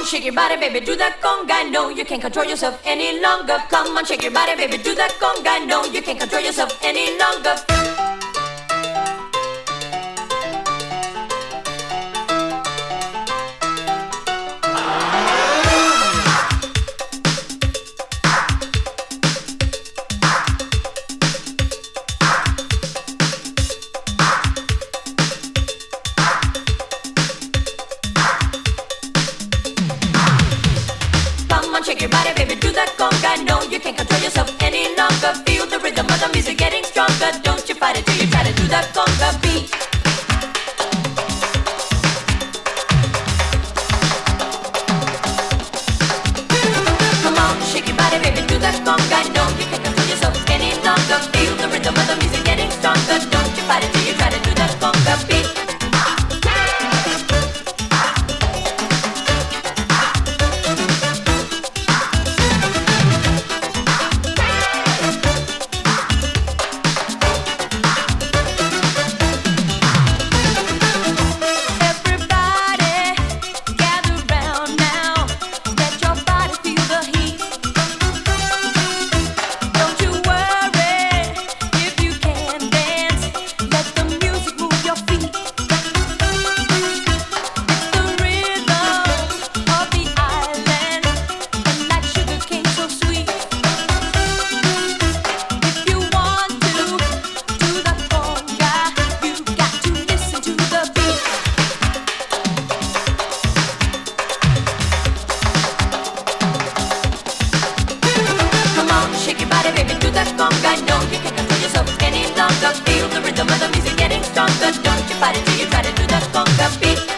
shake your body, baby, do that conga. No, you can't control yourself any longer. Come on, shake your body, baby, do that conga. No, you can't control yourself any longer. Shake your body, baby, do that conga. No, you can't control yourself any longer. Feel the rhythm of the music getting stronger. Don't you fight it till you try to do that conga beat. Come on, shake your body, baby, do that conga. No, you can't control yourself any longer. Feel the rhythm of the music getting stronger. Don't you fight it till you try to do that conga beat. Shake your body, baby, do that conga. No, you can't control yourself any longer. Feel the rhythm of the music getting stronger. Don't you fight it till you try to do that conga beat.